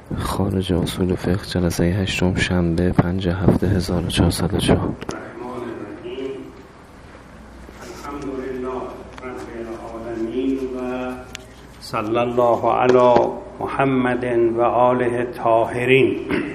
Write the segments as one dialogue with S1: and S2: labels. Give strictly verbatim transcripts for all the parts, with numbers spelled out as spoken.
S1: خارج اصول فقه، جلسه هشتم، شنبه پنج هفته هزار و چهارصد و چهار.
S2: الحمدلله رب العالمین و صلی الله علی محمد و آله الطاهرین.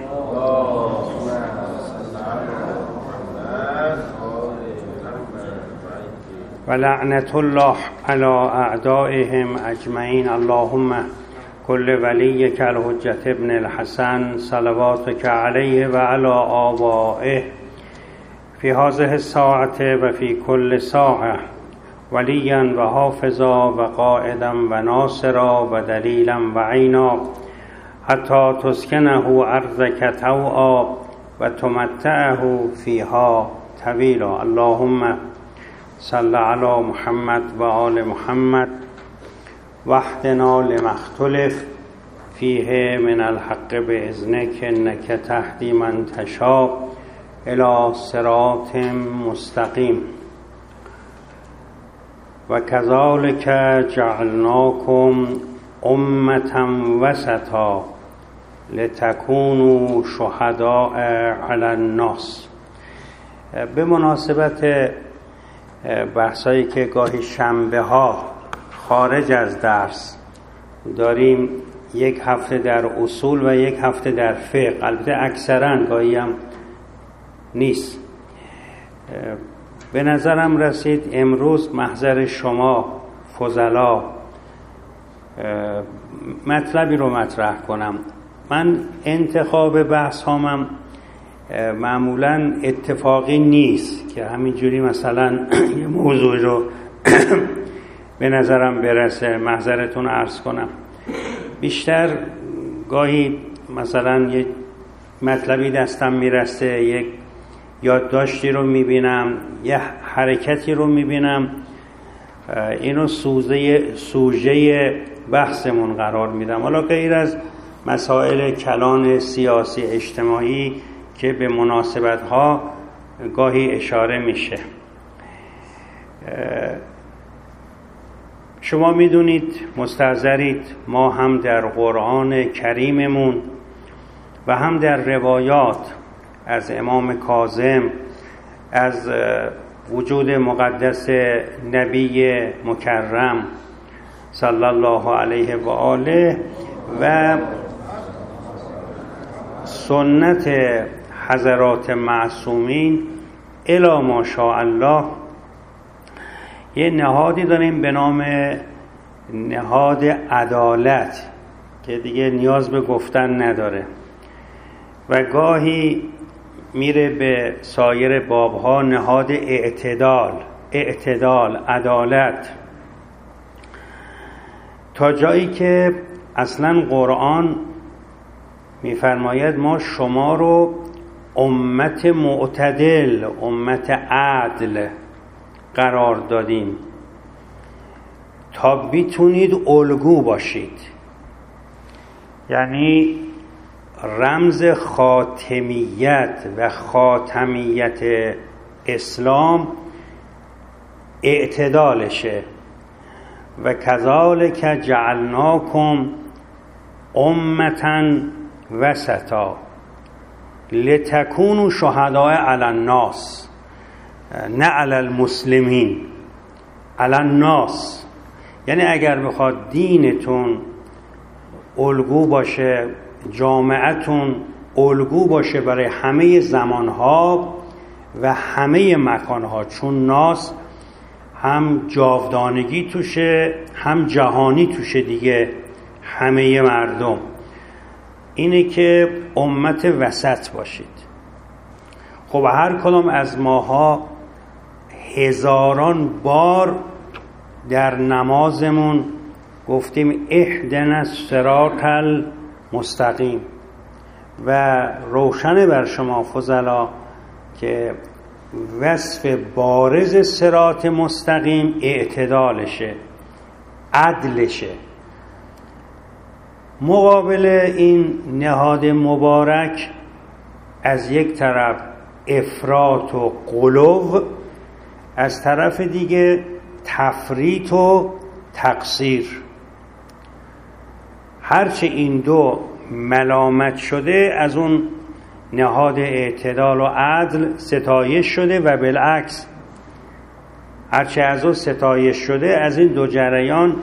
S2: و لعنت الله علی اعدائهم اجمعین. اللهم کل ولیک الحجة ابن الحسن صلواتک علیه و علی آبائه فی هذه الساعة و فی کل ساعة ولیا و حافظا و قائدا و ناصرا و دلیلا و عینا حتی تسکنه ارضک طوعا و تمتعه فیها طویلا. اللهم صل علی محمد و آل محمد واهدنا لما اختلف فیه من الحق باذنک انک تهدی من تشاء الی صراط مستقیم. و کذالک جعلناکم امة وسطا لتکونوا شهداء علی الناس. به مناسبت بحثایی که گاهی شنبه ها خارج از درس داریم، یک هفته در اصول و یک هفته در فقه، البته اکثرا گاهی هم نیست، به نظرم رسید امروز محضر شما فضلا مطلبی رو مطرح کنم. من انتخاب بحث هامم معمولا اتفاقی نیست که همینجوری مثلا یه موضوع رو به نظرم برسه محضرتون عرض کنم. بیشتر گاهی مثلا یک مطلبی دستم میرسه، یک یادداشتی رو میبینم، یه حرکتی رو میبینم، اینو سوژه سوژه بحثمون قرار میدم. حالا غیر از مسائل کلان سیاسی اجتماعی که به مناسبت‌ها گاهی اشاره میشه. شما میدونید، مستحضرید، ما هم در قرآن کریممون و هم در روایات از امام کاظم، از وجود مقدس نبی مکرم صلی الله علیه و آله و سنت حضرات معصومین الی ماشاء الله یه نهادی داریم به نام نهاد عدالت که دیگه نیاز به گفتن نداره و گاهی میره به سایر بابها نهاد اعتدال اعتدال عدالت، تا جایی که اصلا قرآن میفرماید ما شما رو امت معتدل، امت عدل قرار دادیم تا بیتونید الگو باشید. یعنی رمز خاتمیت و خاتمیت اسلام اعتدالشه. و کذالک جعلناکم امة وسطا لتکونوا شهداء علی الناس، نه علی المسلمین، علی الناس. یعنی اگر بخواد دینتون الگو باشه، جامعتون الگو باشه برای همه زمانها و همه مکانها، چون ناس هم جاودانگی توشه هم جهانی توشه دیگه، همه مردم، اینه که امت وسط باشید. خب هر کدام از ماها هزاران بار در نمازمون گفتیم اهدنا الصراط المستقیم و روشن بر شما فضلا که وصف بارز صراط مستقیم اعتدالشه، عدلشه. مقابل این نهاد مبارک از یک طرف افراط و غلو، از طرف دیگه تفریط و تقصیر. هرچه این دو ملامت شده از اون نهاد اعتدال و عدل ستایش شده و بالعکس هرچه از اون ستایش شده از این دو جریان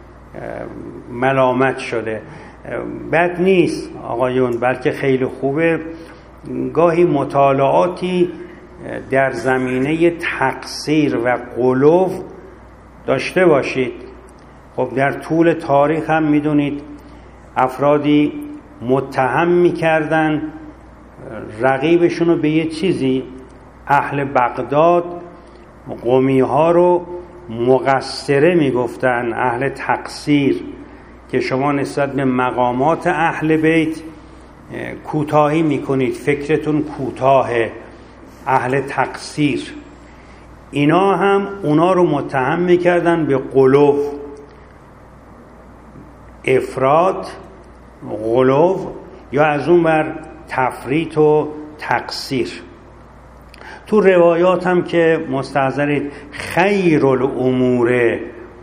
S2: ملامت شده. بد نیست آقایون، بلکه خیلی خوبه گاهی مطالعاتی در زمینه تقصیر و غلو داشته باشید. خب در طول تاریخ هم میدونید افرادی متهم میکردن رقیبشون رو به یه چیزی. اهل بغداد قمی ها رو مقصره میگفتن، اهل تقصیر، که شما نسبت به مقامات اهل بیت کوتاهی میکنید، فکرتون کوتاهه، اهل تقصیر. اینا هم اونا رو متهم میکردن به غلو، افراط، غلو، یا از اون بر تفریط و تقصیر. تو روایات هم که مستحضرید خیر الامور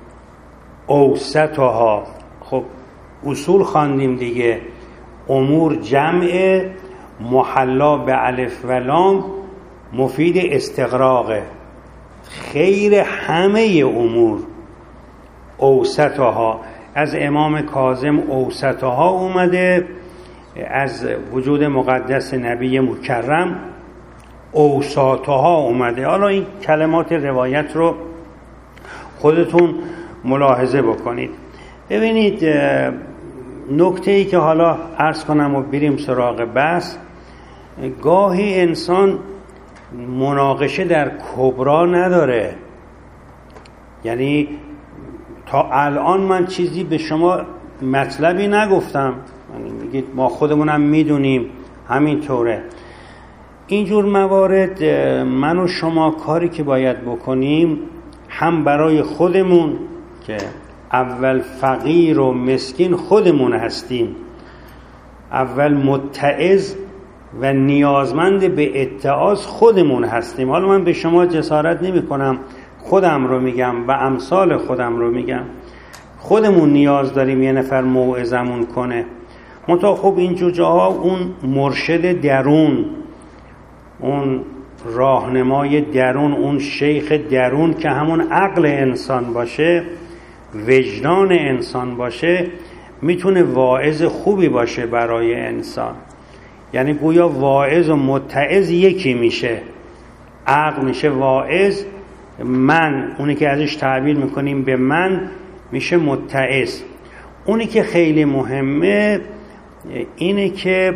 S2: اوسطها، خب اصول خواندیم دیگه، امور جمع محلا به الف و لام مفید استغراقه. خیر همه امور اوسطها، از امام کاظم اوسطها اومده، از وجود مقدس نبی مکرم اوساطها اومده. حالا این کلمات روایت رو خودتون ملاحظه بکنید. ببینید نکته ای که حالا عرض کنم و بریم سراغ بحث، گاهی انسان مناقشه در کبرا نداره. یعنی تا الان من چیزی به شما مطلبی نگفتم، یعنی میگید ما خودمونم میدونیم همینطوره. اینجور موارد من و شما کاری که باید بکنیم، هم برای خودمون که اول فقیر و مسکین خودمون هستیم، اول متعظ و نیازمند به اتعاظ خودمون هستیم. حالا من به شما جسارت نمی کنم، خودم رو میگم و امثال خودم رو میگم، خودمون نیاز داریم یه نفر موعظمون کنه. منتها خب اینجور جاها اون مرشد درون، اون راهنمای درون، اون شیخ درون که همون عقل انسان باشه، وجدان انسان باشه، میتونه واعظ خوبی باشه برای انسان. یعنی گویا واعظ و متعظ یکی میشه، عقل میشه واعظ، من اونی که ازش تعبیر میکنیم به من میشه متعظ. اونی که خیلی مهمه اینه که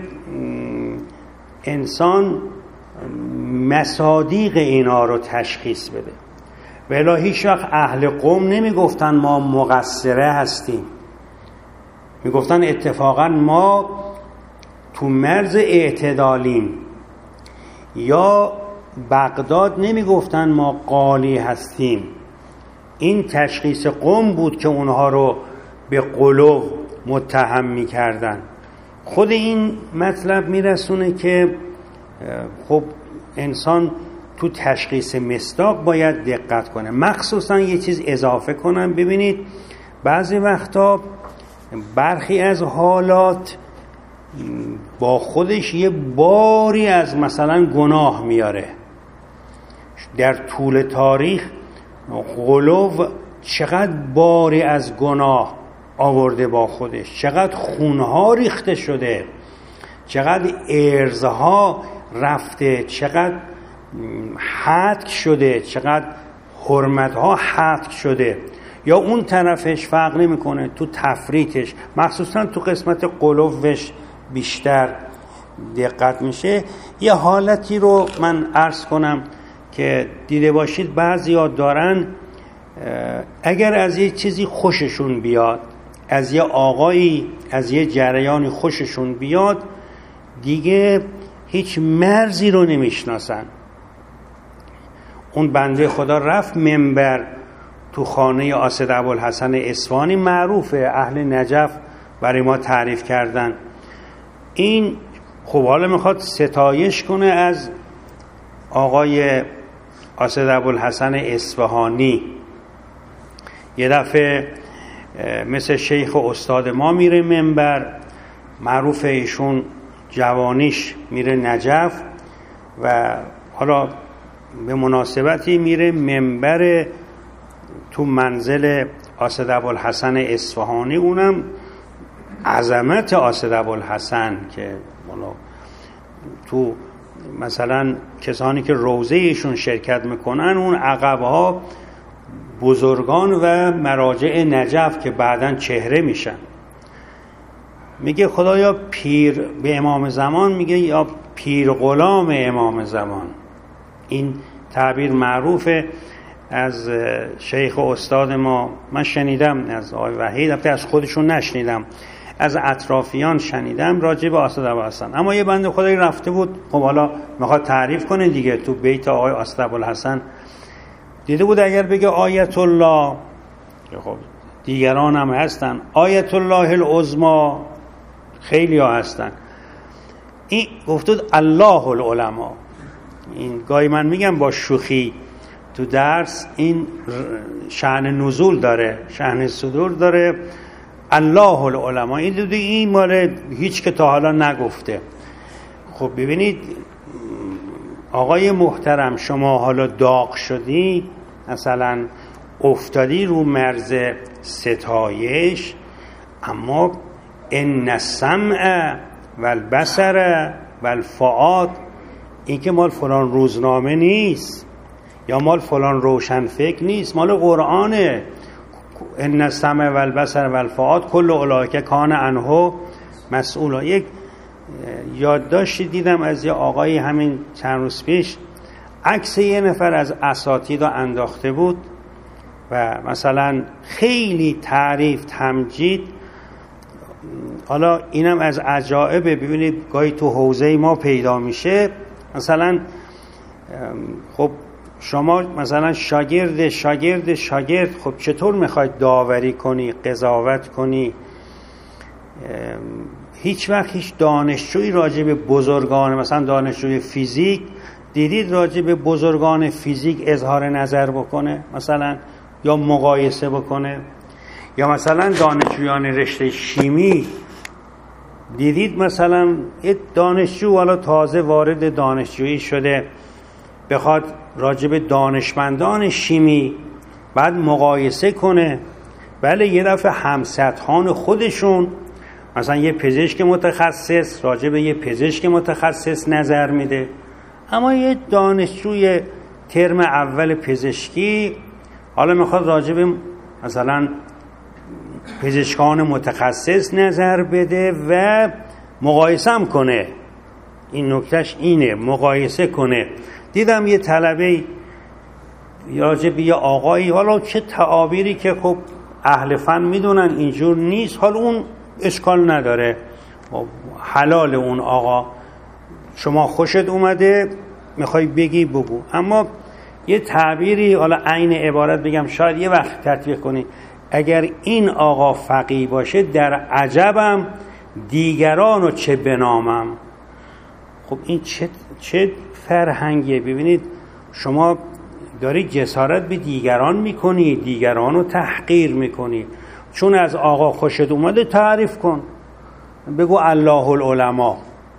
S2: انسان مصادیق اینا رو تشخیص بده. ولی هیچ وقت اهل قوم نمیگفتن ما مقصره هستیم، میگفتن اتفاقا ما تو مرز اعتدالیم. یا بغداد نمیگفتن ما قالی هستیم. این تشخیص قوم بود که اونها رو به غلو متهم میکردن. خود این مطلب میرسونه که خب انسان تو تشخیص مصداق باید دقت کنه. مخصوصا یه چیز اضافه کنم، ببینید بعضی وقتا برخی از حالات با خودش یه باری از مثلا گناه میاره. در طول تاریخ غلو چقدر باری از گناه آورده با خودش، چقدر خونها ریخته شده، چقدر ارزها رفته، چقدر حتک شده، چقدر حرمتها حتک شده. یا اون طرفش فرق نمیکنه، تو تفریطش مخصوصا تو قسمت غلوش بیشتر دقت میشه. یه حالتی رو من عرض کنم که دیده باشید بعضیا دارن اگر از یه چیزی خوششون بیاد، از یه آقایی، از یه جریانی خوششون بیاد، دیگه هیچ مرزی رو نمیشناسن. اون بنده خدا رفت منبر تو خانه آسد ابوالحسن اصفهانی، معروفه، اهل نجف برای ما تعریف کردن. این خب حالا میخواد ستایش کنه از آقای آسد ابوالحسن اصفهانی. یه دفعه مثل شیخ و استاد ما میره منبر، معروف ایشون جوانیش میره نجف و حالا به مناسبتی میره منبر تو منزل آسد ابوالحسن اصفهانی، اونم عظمت آسد ابوالحسن که تو مثلا کسانی که روضه ایشون شرکت میکنن اون عقبها بزرگان و مراجع نجف که بعداً چهره میشن. میگه خدایا پیر به امام زمان، میگه یا پیر غلام امام زمان. این تعبیر معروفه از شیخ و استاد ما، من شنیدم از آقای وحید، البته از خودشون نشنیدم، از اطرافیان شنیدم راجع به آسد ابوالحسن. اما یه بنده خدایی رفته بود، خب حالا میخواد تعریف کنه دیگه، تو بیت آقای آسد ابوالحسن دیده بود اگر بگه آیت الله، خب دیگران هم هستن، آیت الله العظمی خیلی ها هستن، این گفتود الله العلماء. این گاهی من میگم با شوخی تو درس، این شأن نزول داره، شأن صدور داره، الله العلماء. این دو این مال هیچ که تا حالا نگفته. خب ببینید آقای محترم، شما حالا داغ شدی، مثلا افتادی رو مرز ستایش، اما ان السمع والبصر والفؤاد، این که مال فلان روزنامه نیست یا مال فلان روشنفکر نیست، مال قرآنه. ان السمع والبصر والفؤاد کل اولئک کان عنه مسئولا. یک یادداشتی دیدم از یه آقای همین چند روز پیش، عکس یه نفر از اساتید رو انداخته بود و مثلا خیلی تعریف تمجید. حالا اینم از عجائبه، ببینید گاهی تو حوزه ما پیدا میشه. مثلا خب شما مثلا شاگرد شاگرد شاگرد خب چطور میخواید داوری کنی، قضاوت کنی؟ هیچ وقت هیچ دانشجویی راجع به بزرگان، مثلا دانشجوی فیزیک دیدید راجع به بزرگان فیزیک اظهار نظر بکنه مثلا، یا مقایسه بکنه؟ یا مثلا دانشجویان رشته شیمی دیدید مثلا یه دانشجو حالا تازه وارد دانشجویی شده بخواد راجع به دانشمندان شیمی بعد مقایسه کنه؟ بله یه دفعه همسطحان خودشون، مثلا یه پزشک متخصص راجع به یه پزشک متخصص نظر میده، اما یه دانشجوی ترم اول پزشکی حالا میخواد راجع به مثلا پزشکان متخصص نظر بده و مقایسه هم کنه. این نکتهش اینه، مقایسه کنه. دیدم یه طلبه راجع به یه آقایی، حالا چه تعابیری که خب اهل فن میدونن اینجور نیست، حالا اون اشکال نداره، حلال اون آقا، شما خوشت اومده میخوای بگی بگو. اما یه تعبیری حالا عین عبارت بگم شاید یه وقت تطبیق کنی، اگر این آقا فقیه باشه در عجبم دیگرانو چه بنامم. خب این چه چه فرهنگیه؟ ببینید شما داری جسارت به دیگران میکنی، دیگرانو تحقیر میکنی. چون از آقا خوشت اومده تعریف کن، بگو الله العلماء،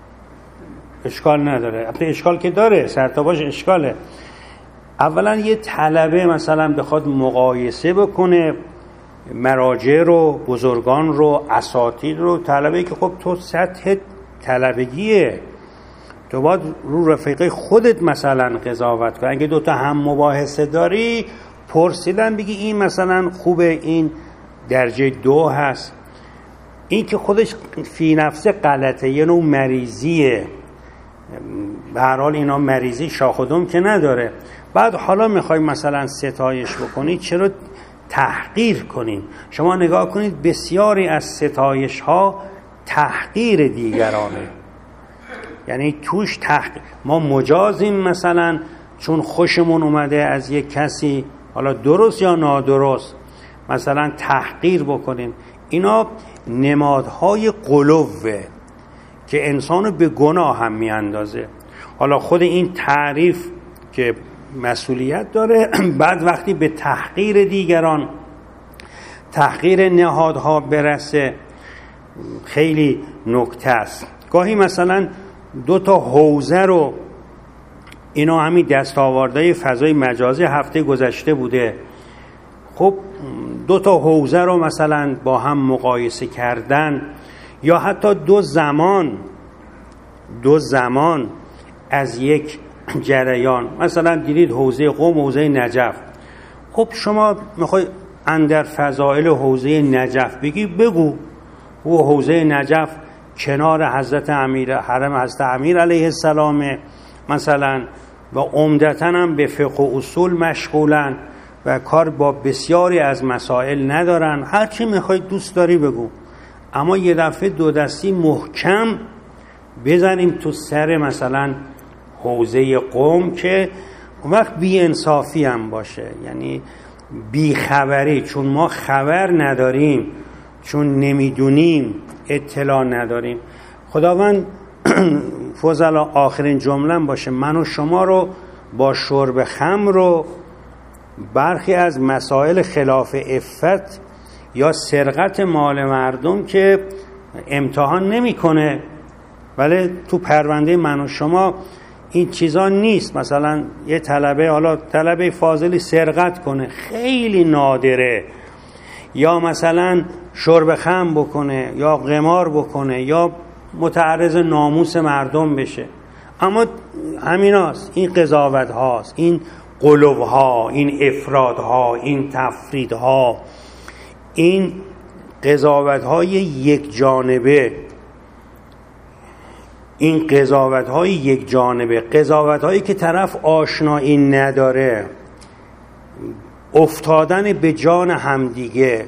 S2: اشکال نداره. البته اشکال که داره، سرتاباش اشکاله. اولا یه طلبه مثلا بخواد مقایسه بکنه مراجع رو، بزرگان رو، اساتید رو، طلبه که خب تو سطح طلبگیه، تو باید رو رفیقه خودت مثلا قضاوت کن. اگه دوتا هم مباحثه داری پرسیدن بگی این مثلا خوبه، این درجه دو هست، این که خودش فی نفسه غلطه، یه نوع مریضیه. به هر حال اینا مریضی شاخ و دم که نداره. بعد حالا میخوای مثلا ستایش بکنی، چرا تحقیر کنین؟ شما نگاه کنید بسیاری از ستایش ها تحقیر دیگرانه، یعنی توش تحقیر. ما مجازیم مثلا چون خوشمون اومده از یک کسی، حالا درست یا نادرست، مثلا تحقیر بکنیم. اینا نمادهای غلوه که انسانو به گناه هم میاندازه. حالا خود این تعریف که مسئولیت داره، بعد وقتی به تحقیر دیگران، تحقیر نهادها برسه، خیلی نکته است. گاهی مثلا دو تا حوزه رو، اینا همین دستاوردهای فضای مجازی هفته گذشته بوده، خب دو تا حوزه رو مثلا با هم مقایسه کردن، یا حتی دو زمان دو زمان از یک جریان، مثلا دیدید حوزه قم، حوزه نجف، خب شما میخوای اندر فضائل حوزه نجف بگی، بگو او حوزه نجف کنار حضرت امیر حرم حضرت امیر علیه السلام مثلا، و عمدتاً هم به فقه و اصول مشغولن و کار با بسیاری از مسائل ندارن، هر چی میخوای دوست داری بگو، اما یه دفعه دو دستی محکم بزنیم تو سر مثلا حوزه قم که اون وقت بی انصافی هم باشه، یعنی بی خبری، چون ما خبر نداریم، چون نمیدونیم، اطلاع نداریم. خداوند فضلا آخرین جمله باشه، من و شما رو با شرب خمر و برخی از مسائل خلاف عفت یا سرقت مال مردم که امتحان نمیکنه، ولی تو پرونده من و شما این چیزا نیست. مثلا یه طلبه، حالا طلبه فاضلی سرقت کنه، خیلی نادره، یا مثلا شرب خمر بکنه، یا قمار بکنه، یا متعرض ناموس مردم بشه، اما همیناست، این قضاوت هاست، این قلوب ها، این افراد ها، این تفرید ها، این قضاوت های یک جانبه، این قضاوت های یک جانبه، قضاوت هایی که طرف آشنایی نداره، افتادن به جان همدیگه.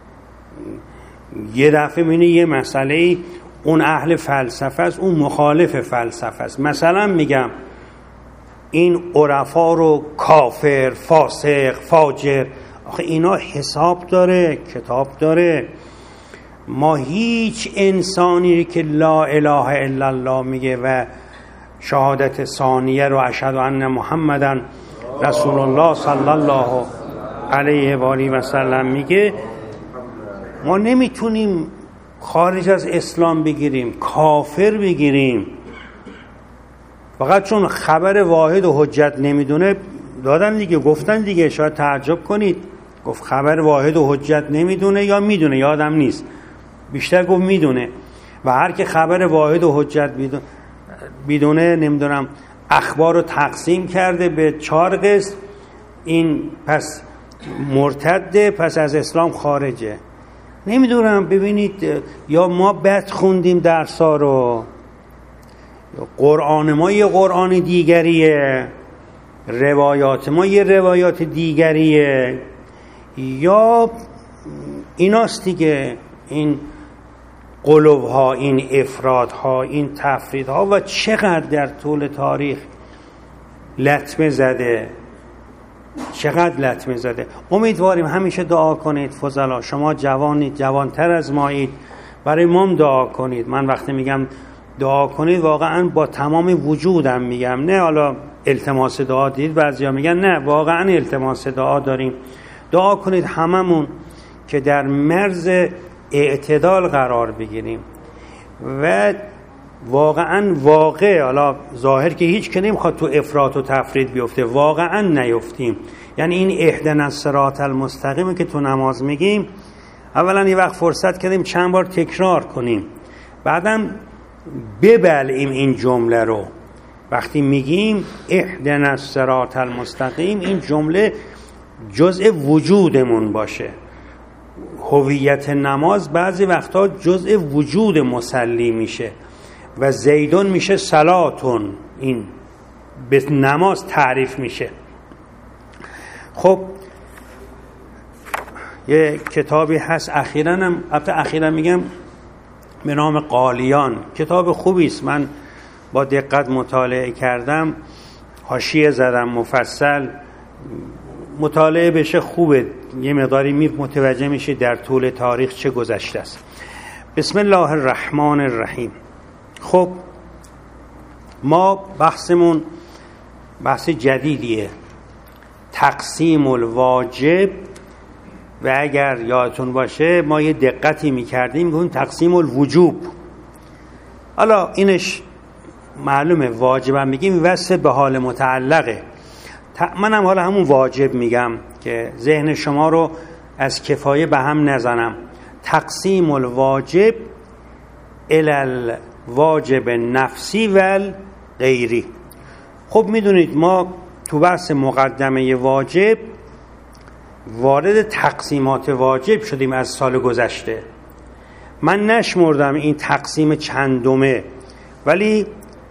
S2: یه دفعه می‌بینی یه مسئله اون اهل فلسفه است، اون مخالف فلسفه است. مثلا میگم این عرفا رو کافر، فاسق، فاجر، آخه اینا حساب داره، کتاب داره. ما هیچ انسانی که لا اله الا الله میگه و شهادت ثانیه رو اشهد ان محمدن رسول الله صلی الله علیه و آله و سلم میگه، ما نمیتونیم خارج از اسلام بگیریم، کافر بگیریم، فقط چون خبر واحد و حجت نمیدونه دادن دیگه، گفتن دیگه. شاید تعجب کنید، گفت خبر واحد و حجت نمیدونه یا میدونه، یادم نیست، بیشتر گفت میدونه. و هر که خبر واحد و حجت بدونه، نمیدونم، اخبار رو تقسیم کرده به چهار قسم، این پس مرتده، پس از اسلام خارجه. نمیدونم، ببینید، یا ما بد خوندیم درسا رو، قرآن ما یه قرآن دیگریه، روایات ما یه روایات دیگریه، یا ایناست دیگه، این قلوب ها، این افراد ها، این تفرید ها، و چقدر در طول تاریخ لطمه زده، چقدر لطمه زده. امیدواریم همیشه دعا کنید فضلا، شما جوانید، جوانتر از مایید، برای ما دعا کنید. من وقتی میگم دعا کنید واقعا با تمام وجودم میگم، نه حالا التماس دعا. دید بعضیا میگن نه، واقعا التماس دعا داریم. دعا کنید هممون که در مرز اعتدال قرار بگیریم و واقعا واقع، حالا ظاهر که هیچ که نمیخواد تو افراط و تفرید بیفته، واقعا نیفتیم. یعنی این اهدنا الصراط المستقیم که تو نماز میگیم، اولا یه وقت فرصت کردیم چند بار تکرار کنیم، بعدم ببلعیم این جمله رو. وقتی میگیم اهدنا الصراط المستقیم، این جمله جزء وجودمون باشه. هویت نماز بعضی وقتا جزء وجود مصلی میشه و زیدون میشه صلاتون، این به نماز تعریف میشه. خب یه کتابی هست اخیراً هم، البته اخیراً میگم، به نام قالیان، کتاب خوبی است، من با دقت مطالعه کردم، حاشیه زدم مفصل، مطالعه بشه خوبه، یه مقداری می متوجه میشه در طول تاریخ چه گذشته است. بسم الله الرحمن الرحیم. خب ما بحثمون بحث جدیدیه، تقسیم الواجب و اگر یادتون باشه ما یه دقتی میکردیم میگیم تقسیم الوجوب. حالا اینش معلومه واجبم میگیم وصف به حال متعلقه. منم حالا همون واجب میگم که ذهن شما رو از کفایه به هم نزنم. تقسیم الواجب الی الواجب نفسی و غیری. خب میدونید ما تو بحث مقدمه واجب وارد تقسیمات واجب شدیم از سال گذشته. من نشمردم این تقسیم چندمه، ولی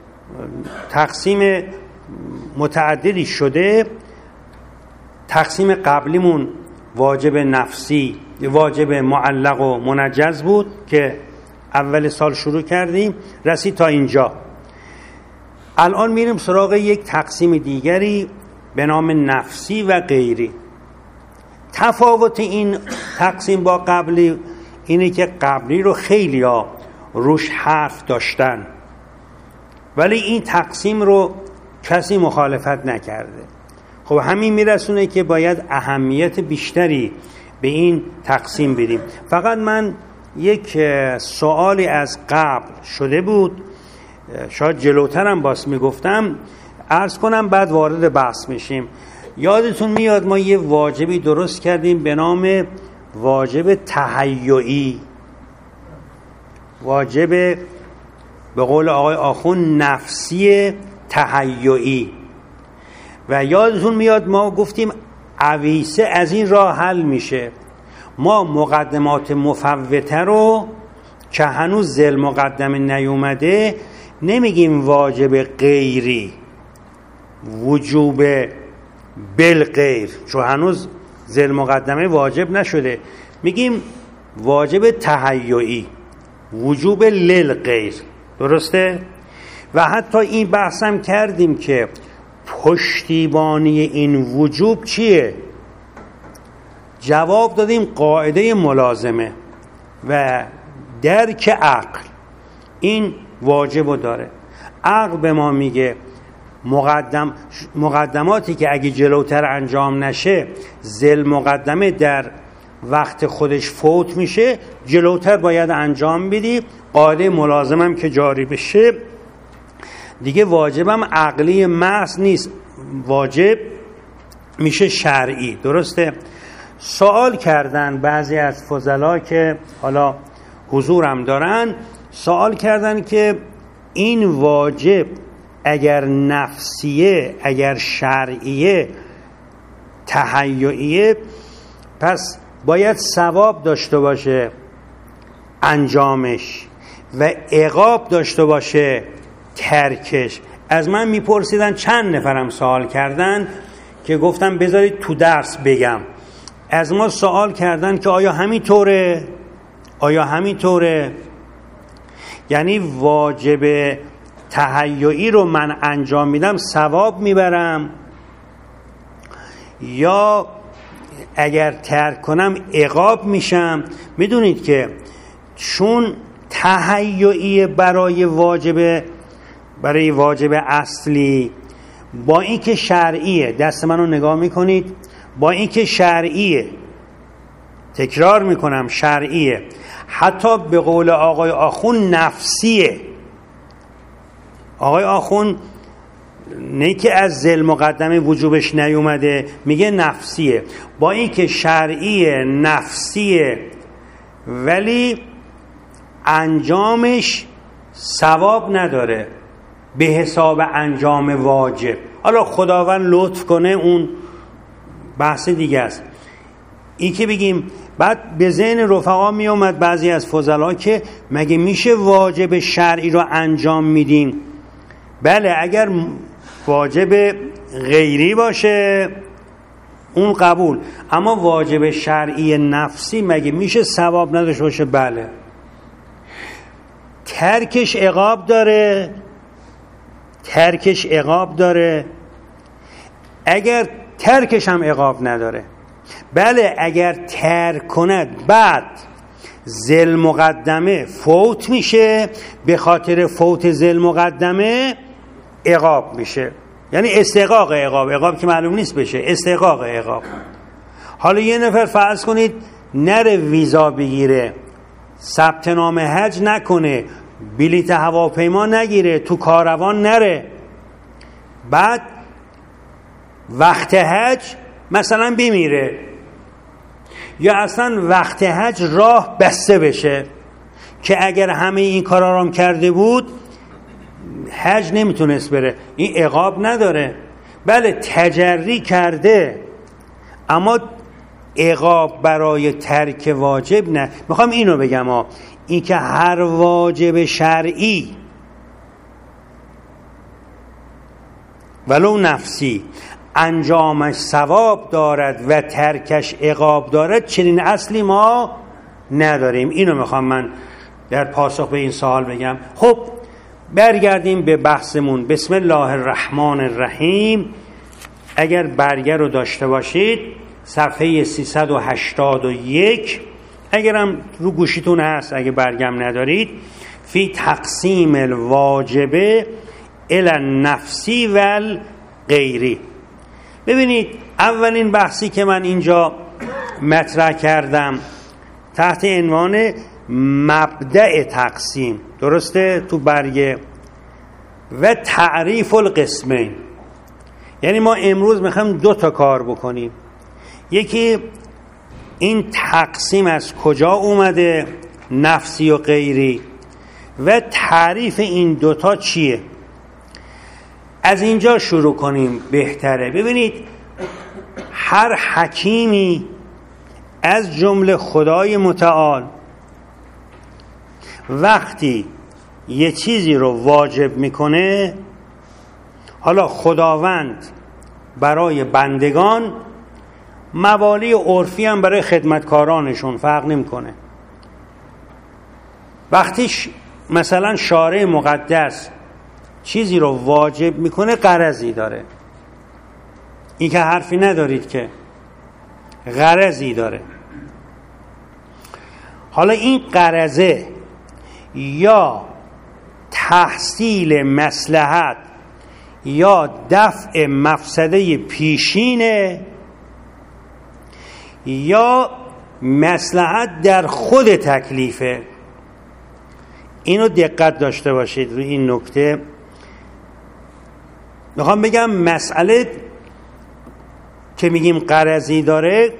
S2: تقسیم متعددی شده. تقسیم قبلیمون واجب نفسی، واجب معلق و منجز بود که اول سال شروع کردیم، رسید تا اینجا. الان میریم سراغ یک تقسیم دیگری به نام نفسی و غیری. تفاوت این تقسیم با قبلی اینه که قبلی رو خیلی ها روش حرف داشتن، ولی این تقسیم رو کسی مخالفت نکرده. خب همین میرسونه که باید اهمیت بیشتری به این تقسیم بدیم. فقط من یک سوالی از قبل شده بود، شاید جلوترم باز میگفتم، عرض کنم بعد وارد بحث میشیم. یادتون میاد ما یه واجبی درست کردیم به نام واجب تهیعی، واجب به قول آقای آخوند نفسی تهیعی. و یادتون میاد ما گفتیم عویسه از این راه حل میشه. ما مقدمات مفوته رو که هنوز ذل مقدمه نیومده نمیگیم واجب غیری، وجوب بالغیر، چون هنوز ذل مقدمه واجب نشده، میگیم واجب تهیعی، وجوب للغیر. درسته؟ و حتی این بحثم کردیم که پشتیبانی این وجوب چیه؟ جواب دادیم قاعده ملازمه و درک عقل این واجب رو داره. عقل به ما میگه مقدم مقدماتی که اگه جلوتر انجام نشه ذل مقدمه در وقت خودش فوت میشه، جلوتر باید انجام بدی. قاعده ملازمم که جاری بشه دیگه واجبم عقلی محض نیست، واجب میشه شرعی. درسته؟ سوال کردن بعضی از فضلا که حالا حضورم دارن، سوال کردن که این واجب اگر نفسیه، اگر شرعیه، تهیعیه، پس باید ثواب داشته باشه انجامش و عقاب داشته باشه ترکش. از من میپرسیدن، چند نفرم سوال کردن که گفتم بذارید تو درس بگم. از ما سوال کردن که آیا همینطوره؟ آیا همینطوره؟ یعنی واجب تهیعی رو من انجام میدم ثواب میبرم، یا اگر ترک کنم عقاب میشم؟ میدونید که چون تهیعی برای واجب برای واجب اصلی با این که شرعیه، دست منو نگاه میکنید، با این که شرعیه، تکرار میکنم شرعیه، حتی به قول آقای آخوند نفسیه. آقای آخوند نه که از ذل مقدمه وجوبش نیومده، میگه نفسیه. با این که شرعیه، نفسیه، ولی انجامش ثواب نداره به حساب انجام واجب. حالا خداوند لطف کنه اون بحث دیگه است. این که بگیم بعد به ذهن رفقا می اومد بعضی از فضلا که مگه میشه واجب شرعی رو انجام میدیم؟ بله، اگر واجب غیری باشه اون قبول، اما واجب شرعی نفسی مگه میشه ثواب نداشته باشه؟ بله. ترکش عقاب داره، ترکش عقاب داره. اگر ترکش هم عقاب نداره، بله اگر ترک کند بعد ذل مقدمه فوت میشه، به خاطر فوت ذل مقدمه عقاب میشه، یعنی استحقاق عقاب. عقاب که معلوم نیست بشه، استحقاق عقاب. حالا یه نفر فرض کنید نره ویزا بگیره، ثبت نام حج نکنه، بلیط هواپیما نگیره، تو کاروان نره، بعد وقت حج مثلا بمیره، یا اصلا وقت حج راه بسته بشه که اگر همه این کارا رو کرده بود حج نمیتونست بره، این عقاب نداره. بله تجری کرده اما عقاب برای ترک واجب نه. میخوام اینو بگم ها، این که هر واجب شرعی ولو نفسی انجامش ثواب دارد و ترکش عقاب دارد، چنین اصلی ما نداریم. اینو میخوام من در پاسخ به این سوال بگم. خب برگردیم به بحثمون. بسم الله الرحمن الرحیم. اگر برگه رو داشته باشید صفحه سیصد و هشتاد و یک، اگرم رو گوشیتون هست، اگه برگم ندارید، فی تقسیم الواجبه الی النفسی و الغیری. ببینید اولین بحثی که من اینجا مطرح کردم تحت عنوان مبدأ تقسیم، درسته؟ تو برگه، و تعریف القسمین. یعنی ما امروز میخوایم دو تا کار بکنیم. یکی این تقسیم از کجا اومده، نفسی و غیری، و تعریف این دوتا چیه. از اینجا شروع کنیم بهتره. ببینید هر حکیمی از جمله خدای متعال وقتی یه چیزی رو واجب میکنه، حالا خداوند برای بندگان، موالی عرفی هم برای خدمتکارانشون فرق نمیکنه، وقتی مثلا شارع مقدس چیزی رو واجب میکنه غرضی داره. این که حرفی ندارید که غرضی داره. حالا این غرضه یا تحصیل مصلحت یا دفع مفسده پیشینه یا مصلحت در خود تکلیفه. اینو دقت داشته باشید روی این نکته. میخوام بگم مسئله که میگیم غرضی داره،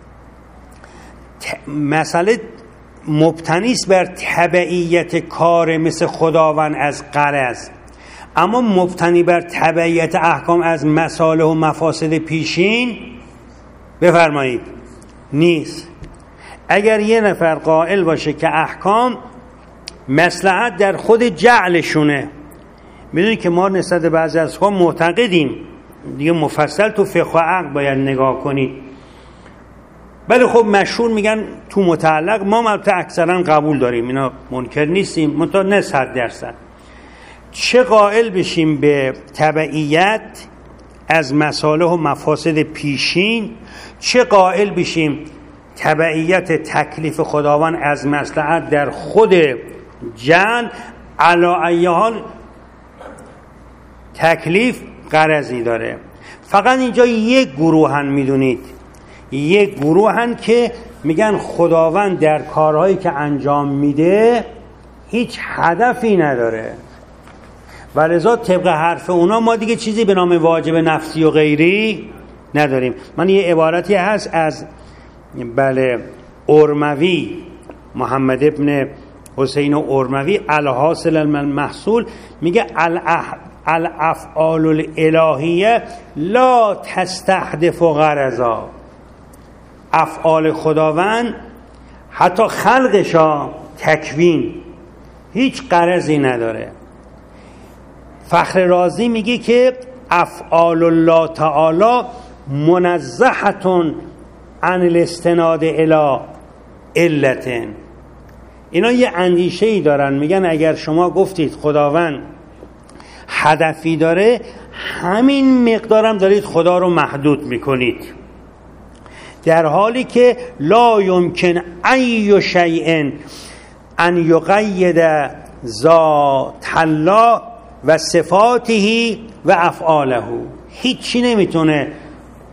S2: مسئله مبتنیست بر تبعیت کار مثل خداوند از غرض، اما مبتنی بر تبعیت احکام از مصالح و مفاسد پیشین بفرمایید نیست. اگر یه نفر قائل باشه که احکام مصلحت در خود جعلشونه، میدونی که ما نسبت به بعضی از احکام معتقدیم، دیگه مفصل تو فقه و عقل باید نگاه کنید. بله خب مشهور میگن تو متعلق، ما البته اکثرا قبول داریم، اینا منکر نیستیم، منتها نه صد درصد. چه قائل بشیم به تبعیت از مصالح و مفاسد پیشین، چه قائل بشیم تبعیت تکلیف خداوند از مصلحت در خود جعل، علی ای حال تکلیف غرضی داره. فقط اینجا یک گروهن، میدونید یک گروهن که میگن خداوند در کارهایی که انجام میده هیچ هدفی نداره، ولذا طبق حرف اونا ما دیگه چیزی به نام واجب نفسی و غیری نداریم. من یه عبارتی هست از بله ارموی، محمد ابن حسین ارموی، الحاصل المحصول، میگه الافعال الالهیه لا تستحدث غرضا. افعال خداوند حتی خلقشا، تکوین، هیچ غرضی نداره. فخر رازی میگه که افعال الله تعالی منزهتون عن الاستناد الی علتن. اینا یه اندیشه ای دارن، میگن اگر شما گفتید خداوند هدفی داره، همین مقدارم دارید خدا رو محدود میکنید، در حالی که لا یمکن ای شیء ان یقید ذات الله و صفاته و افعاله. هیچی نمیتونه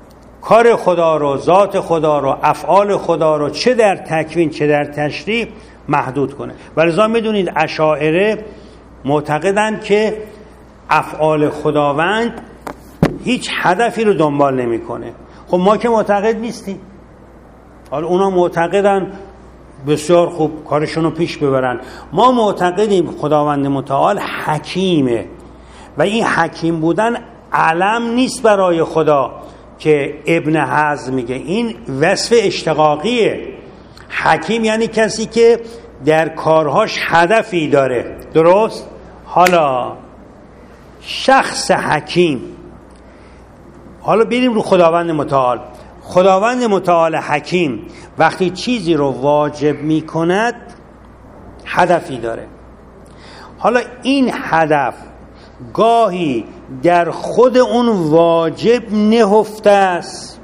S2: کار خدا رو، ذات خدا رو، افعال خدا رو چه در تکوین چه در تشریع محدود کنه. ولذا میدونید اشاعره معتقدند که افعال خداوند هیچ هدفی رو دنبال نمیکنه. خب ما که معتقد نیستیم. حالا اونا معتقدن بسیار خوب کارشون رو پیش ببرن. ما معتقدیم خداوند متعال حکیمه و این حکیم بودن علم نیست برای خدا که ابن حزم میگه، این وصف اشتقاقیه. حکیم یعنی کسی که در کارهاش هدفی داره. درست؟ حالا شخص حکیم، حالا بریم رو خداوند متعال. خداوند متعال حکیم وقتی چیزی رو واجب میکند هدفی داره. حالا این هدف گاهی در خود اون واجب نهفته است،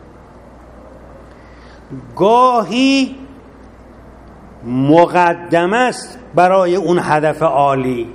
S2: گاهی مقدم است برای اون هدف عالی.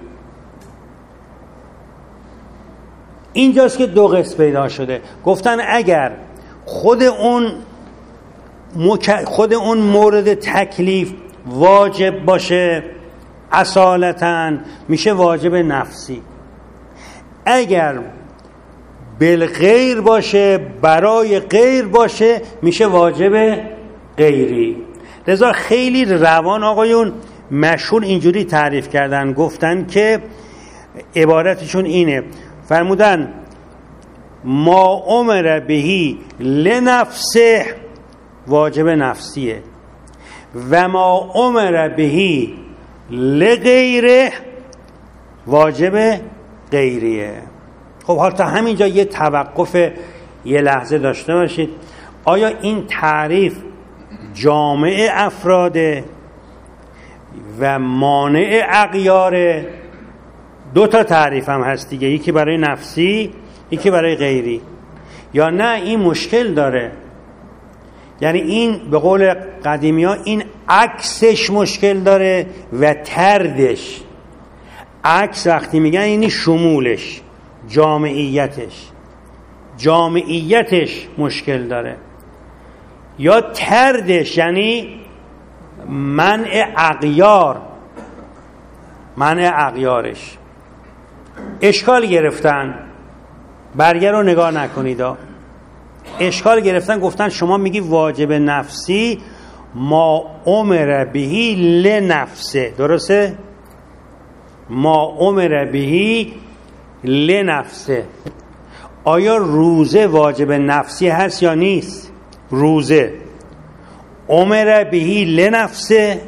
S2: اینجاست که دو قسم پیدا شده. گفتن اگر خود اون مک... خود اون مورد تکلیف واجب باشه اصالتاً میشه واجب نفسی، اگر بالغیر باشه برای غیر باشه میشه واجب غیری. لذا خیلی روان آقایون مشهور اینجوری تعریف کردن، گفتن که عبارتشون اینه، فرمودن ما امر بهی لنفسه واجب نفسیه و ما امر بهی لغیره واجب غیریه. خب حالا تا همینجا یه توقف یه لحظه داشته باشید. آیا این تعریف جامع افراده و مانع اغیاره؟ دو تا تعریف هم هست دیگه، یکی برای نفسی یکی برای غیری. یا نه این مشکل داره، یعنی این به قول قدیمی ها این عکسش مشکل داره و تردش. عکس وقتی میگن یعنی شمولش، جامعیتش جامعیتش مشکل داره. یا تردش یعنی منع اغیار، منع اغیارش. اشکال گرفتن، برگر رو نگاه نکنید ها. اشکال گرفتن، گفتن شما میگی واجب نفسی ما امر بهی لنفسه، درسته؟ ما امر بهی لنفسه. آیا روزه واجب نفسی هست یا نیست؟ روزه امر بهی لنفسه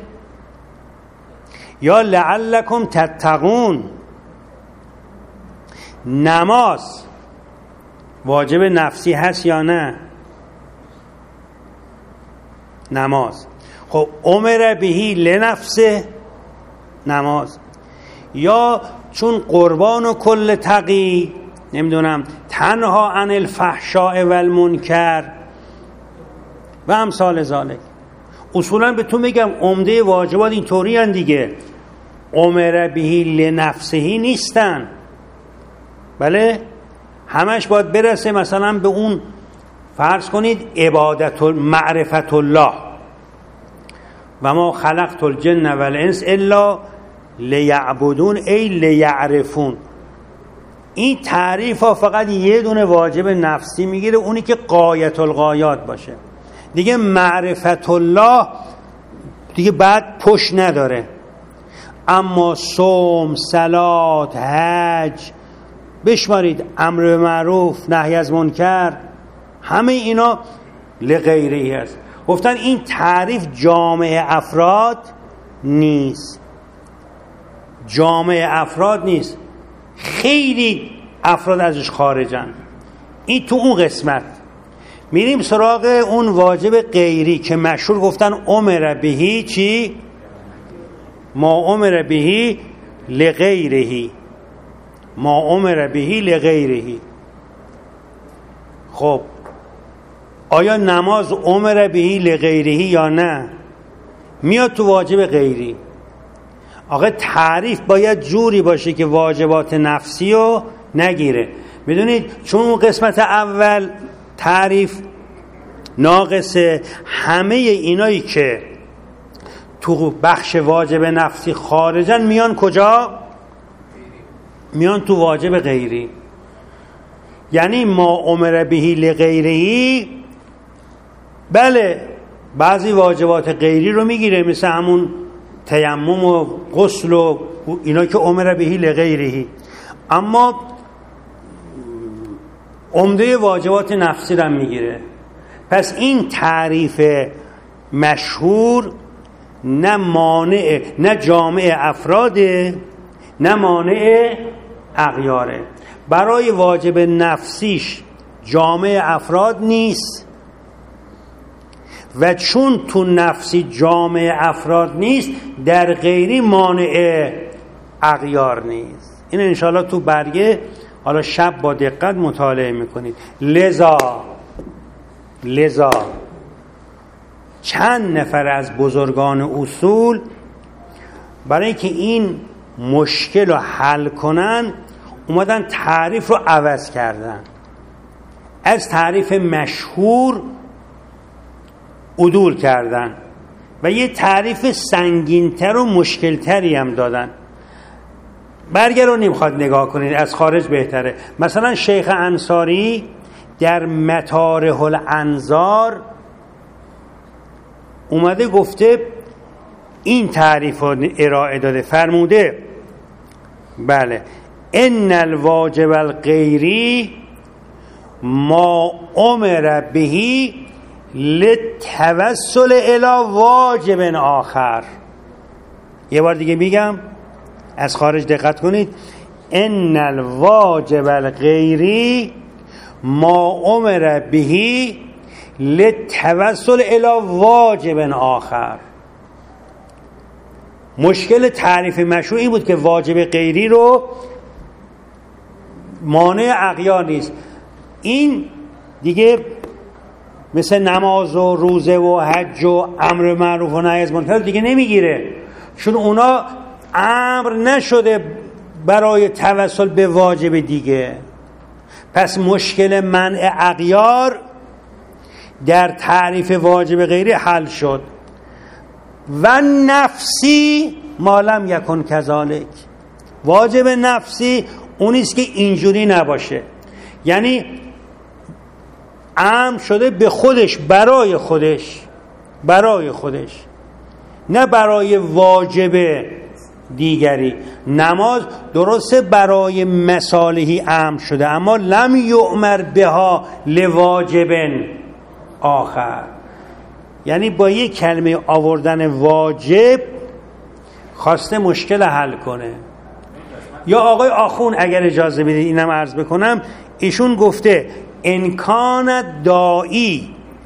S2: یا لعلکم تتقون. نماز واجب نفسی هست یا نه؟ نماز. خب امر بهی لنفسه نماز. یا چون قربان و کل تقی، نمیدونم تنها عن الفحشاء و المنکر و امثال ذالک. اصولا به تو میگم عمده واجبات این طوری هن دیگه، امر بهی لنفسهی نیستن. بله همش باید برسه مثلا به اون، فرض کنید عبادت معرفت الله و ما خلقت الجن والانس الا لیعبدون ای لیعرفون. این تعریف ها فقط یه دونه واجب نفسی میگیره، اونی که غایت الغایات باشه دیگه. معرفت الله دیگه بعد پشت نداره. اما صوم، صلات، حج، بشمارید امر به معروف نهی از منکر، همه اینا لغیری هست. گفتن این تعریف جامع افراد نیست، جامع افراد نیست، خیلی افراد ازش خارجن. این تو اون قسمت. میریم سراغ اون واجب غیری که مشهور گفتن امر بهی چی؟ ما امر بهی لغیرهی، ما امر بهی لغیرهی. خب آیا نماز امر بهی لغیرهی یا نه؟ میاد تو واجب غیری. آقا تعریف باید جوری باشه که واجبات نفسی رو نگیره. میدونید چون اون قسمت اول تعریف ناقصه، همه اینایی که تو بخش واجب نفسی خارجن میان کجا؟ میان تو واجب غیری. یعنی ما امر بهی لغیری، بله بعضی واجبات غیری رو میگیره، مثل همون تیمم و غسل و اینا که امر بهی لغیری، اما عمده واجبات نفسی رو میگیره. پس این تعریف مشهور نه مانع، نه جامع افراده، نه مانع اغیاره. برای واجب نفسیش جامع افراد نیست و چون تو نفسی جامع افراد نیست، در غیری مانع اغیار نیست. این انشاءالله تو برگه حالا شب با دقت مطالعه میکنید. لذا لذا چند نفر از بزرگان اصول برای اینکه این مشکل رو حل کنن اومدن تعریف رو عوض کردن، از تعریف مشهور عدول کردن و یه تعریف سنگین‌تر و مشکل‌تری هم دادن. برگه رو نمیخواد نگاه کنید، از خارج بهتره. مثلا شیخ انصاری در مطارح الانظار اومده گفته این تعریف رو ارائه داده، فرموده بله ان الواجب الغیری ما امر بهی للتوسل الی واجب آخر. یه بار دیگه میگم، از خارج دقت کنید. ان الواجب الغیری ما امر بهی للتوسل الی واجب آخر. مشکل تعریف مشروع این بود که واجب غیری رو مانع اغیار نیست. این دیگه مثل نماز و روزه و حج و امر معروف و نهی از منکر دیگه نمیگیره، چون اونا امر نشده برای توسل به واجب دیگه. پس مشکل منع اغیار در تعریف واجب غیری حل شد. و نفسی ما لم یکن کذالک، واجب نفسی اونیست که اینجوری نباشه، یعنی امر شده به خودش، برای خودش، برای خودش، نه برای واجب دیگری. نماز درسته برای مصالحی امر شده، اما لم یؤمر بها لواجب آخر. یعنی با یک کلمه آوردن واجب خواسته مشکل حل کنه. یا آقای آخون اگر اجازه بدید اینم عرض بکنم، ایشون گفته ان کان داعی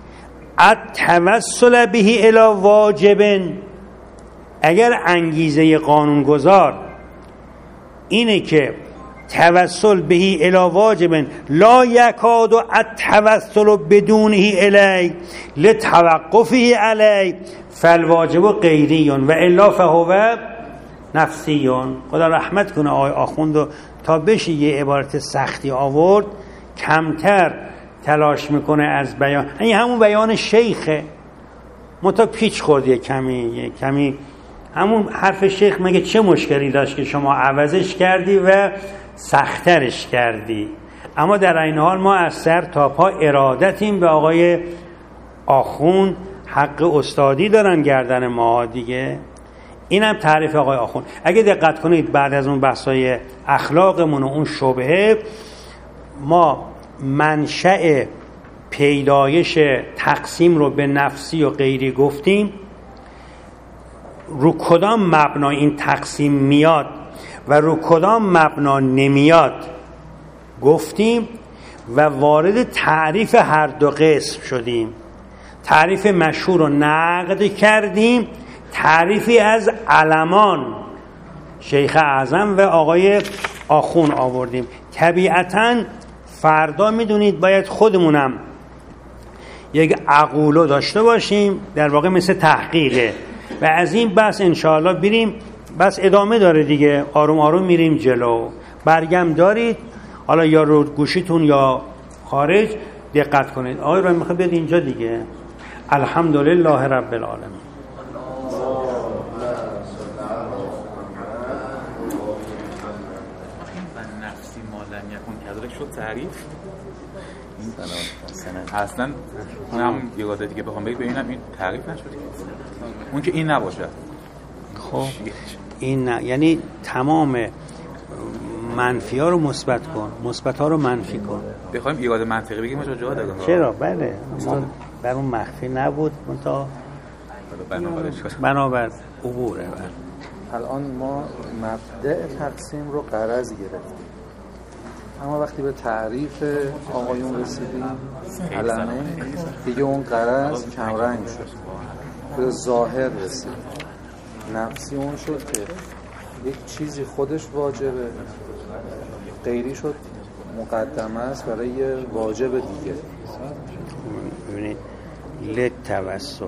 S2: التوسل به الی واجب، اگر انگیزه قانونگذار اینه که توسل به الی واجب لا یکاد التوسل بدونه الی لتوقفه علی فالواجب غیری و الا فهو نفسی. خدا رحمت کنه آقای آخوند، تا بشه یه عبارت سختی آورد کمتر تلاش میکنه از بیان. این همون بیان شیخه، متا پیچ خورد یه کمی یه کمی همون حرف شیخ. مگه چه مشکلی داشت که شما عوضش کردی و سخترش کردی؟ اما در این حال ما از سر تا پا ارادتیم به آقای آخوند، حق استادی دارن گردن ما دیگه. اینم تعریف آقای آخوند. اگه دقت کنید بعد از اون بحثای اخلاقمون و اون شبهه، ما منشأ پیدایش تقسیم رو به نفسی و غیری گفتیم، رو کدام مبنا این تقسیم میاد و رو کدام مبنا نمیاد گفتیم و وارد تعریف هر دو قسم شدیم. تعریف مشهور رو نقد کردیم، تعریفی از علمان شیخ اعظم و آقای آخون آوردیم. طبیعتاً فردا میدونید باید خودمونم یک عقولو داشته باشیم، در واقع مثل تحقیقه، و از این بحث انشاءالله بریم. بس ادامه داره دیگه، آروم آروم میریم جلو. برگم دارید حالا یا رو گوشیتون یا خارج، دقت کنید. آقای رو میخواد بیاد اینجا دیگه. الحمدلله رب العالمین.
S3: نفسی مالن یکون کذالک شد تعریف این سنن اصلا اونم یه قاعده دیگه بخوام بگم ببینم این تعریف نشد اون که این نباشه.
S2: خب این نه. یعنی تمام منفی ها رو مثبت کن، مثبت ها رو منفی کن.
S3: بخوایم ایراد منطقی بگیم ما جا داره.
S2: چرا؟ بله ما بر اون مخفی نبود منتها بنابر عبوره. بر
S4: الان ما مبدأ تقسیم رو غرض گرفتیم، اما وقتی به تعریف آقایون رسیدیم علمه دیگه اون غرض کمرنگ شد، به ظاهر رسید. نفسی اون شد که یک چیزی خودش واجبه، غیری شد مقدمه است برای یه واجب دیگه.
S2: ببینید لت توسل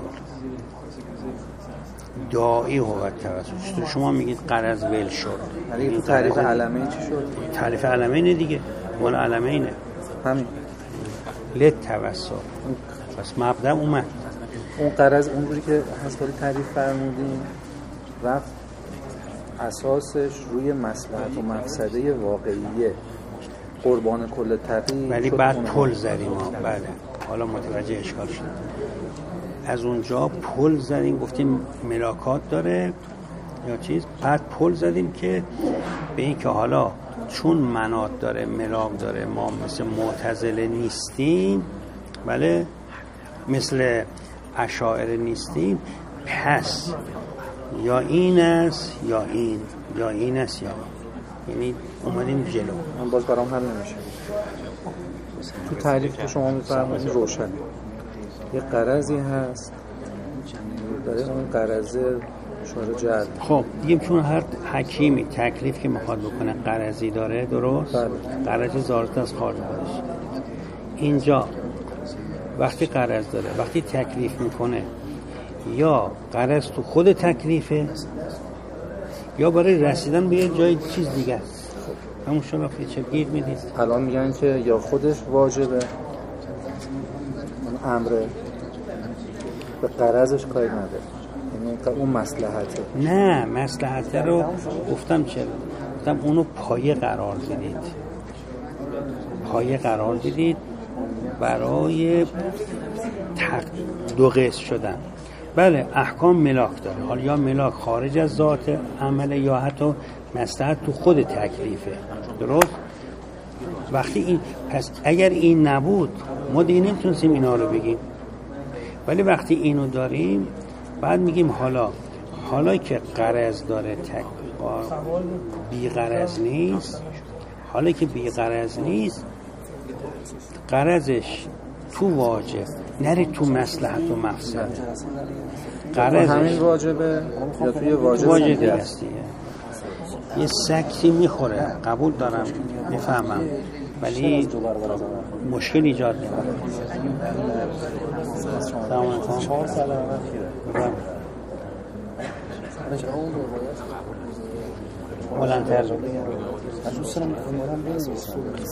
S2: داعی هو توسل. شما میگید غرض ول شد،
S4: یعنی تو تعریف علمین چی شد؟
S2: تعریف علمینه دیگه، مال علمینه
S4: همین
S2: لت توسل. پس مبدأ اومد.
S4: اون غرض اونجوری که حسابی تعریف فرمودیم رفت اساسش روی مصلحت و مفسده واقعیه، قربان کل تقی.
S2: ولی بعد پل زدیم ها. بله حالا متوجه اشکال شد. از اونجا پل زدیم گفتیم ملاکات داره یا چیز، بعد پل زدیم که به این که حالا چون منات داره ملاک داره ما مثل معتزله نیستیم، بله مثل اشاعره نیستیم، پس یا این است یا این، یا این است یا یعنی اومدیم جلو.
S4: من باز برام حل نمیشه. تو تعریف که شما میفرمایید روشن یه غرضی هست، برای اون غرض شاره جلب.
S2: خب دیگه چون هر حکیمی تکلیف که میخواد بکنه غرضی داره، درست؟
S4: بله.
S2: غرض ظاهرت از خارج خودش. اینجا وقتی غرض داره، وقتی تکلیف میکنه، یا غرض تو خود تکلیفه یا برای رسیدن به یه جای چیز دیگه است. همون شما چه گیر میدید؟
S4: الان میگن که یا خودش واجبه، اون امره، به غرضش کاری نداره، یعنی اون مصلحته.
S2: نه مصلحته رو گفتم چرا؟ گفتم اونو پایه قرار دیدید، پایه قرار دیدید برای تق... دو قسم شدن. بله احکام ملاک داره، حالا یا ملاک خارج از ذات عمله یا حتی مصلحت تو خود تکلیفه، درست؟ وقتی این پس اگر این نبود ما دیگه نمیتونستیم اینا رو بگیم، ولی وقتی اینو داریم بعد میگیم حالا حالا که غرض داره تک بی غرض نیست، حالا که بی غرض نیست غرضش تو واجب نره تو مصلحت و مفسده، غرضش
S4: همین واجبه یا توی واجب
S2: واجب هست دیگه. یه سکتی میخوره قبول دارم میفهمم ولی مشکل ایجاد نمیکنه. سلام علیکم.
S4: چهار سال اول
S2: بلندتر
S4: از دوستان میخوام بنویسم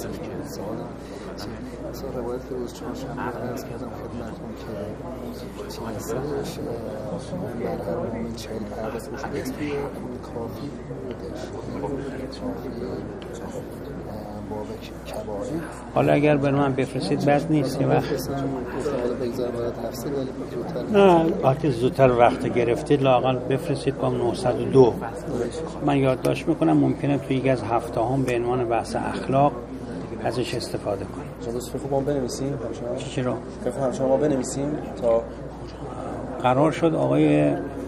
S4: مثلا روایت که روز چهارشنبه عرض کردم خدمتتون که چیزش مرحله من چهل پرده فروش است توی کافی بودش.
S2: حالا اگر برای من بفرستید بد نیست که وقت نه وقتی زودتر وقت گرفتید لااقل بفرستید با نهصد و دو. من یادداشت میکنم ممکنه توی یک از هفته هم به عنوان بحث اخلاق ازش استفاده کنیم.
S4: درست خوب ما بنویسیم
S2: چی رو؟
S4: فکر کنم شما بنویسیم تا
S2: قرار شد آقای